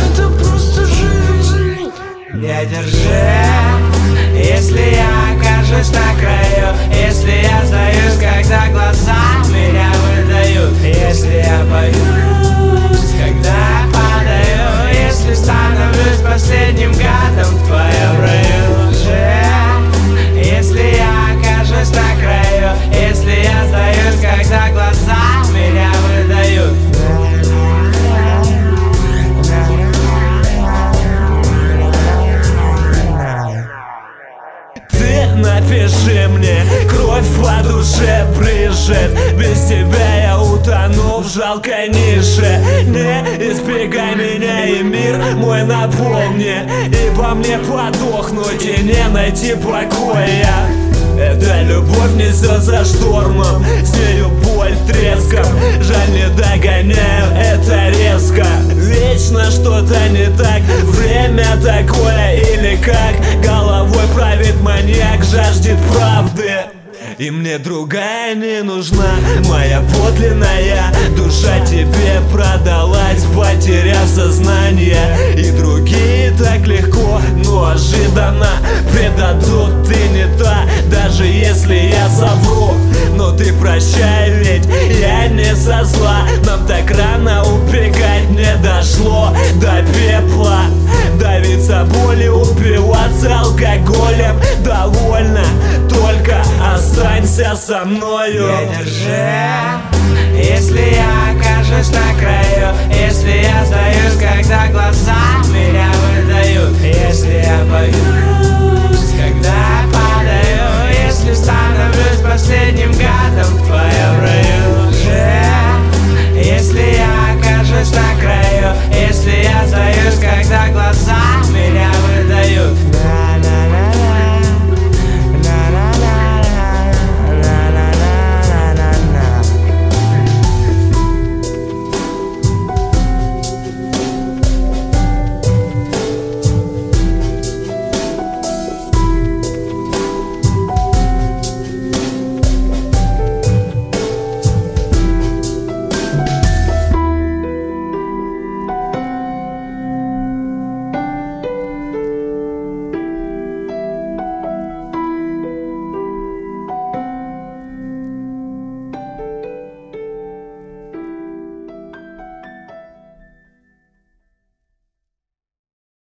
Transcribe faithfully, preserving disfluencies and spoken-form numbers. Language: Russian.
это просто жизнь. Не держи, если я окажусь на краю, если я сдаюсь, когда глаза меня выдают, если я боюсь, когда падаю, если становлюсь последним гадом в твоем раю. Если я окажусь на краю, если я сдаюсь, когда глаза меня выдают. Ты напиши мне, кровь по душе брызжет. Без тебя я утону в жалкой нише. Не избегай меня, и мир мой наполни, ибо мне подохнуть и не найти покоя. Эта любовь несет за штормом, с нею боль треском. Жаль, не догоняю это резко. Вечно что-то не так, время такое или как. Головой правит маньяк, жаждет правды. И мне другая не нужна, моя подлинная душа тебе продалась, потеряв сознание. И другие так легко, но ожиданно предадут. Ты не та, даже если я совру. Но ты прощай, ведь я не со зла. Нам так рано убегать, не дошло до пепла. Давиться болью, упиваться алкоголем. Довольно, только останься со мною. Не держи, если я окажусь на краю, если я сдаюсь, как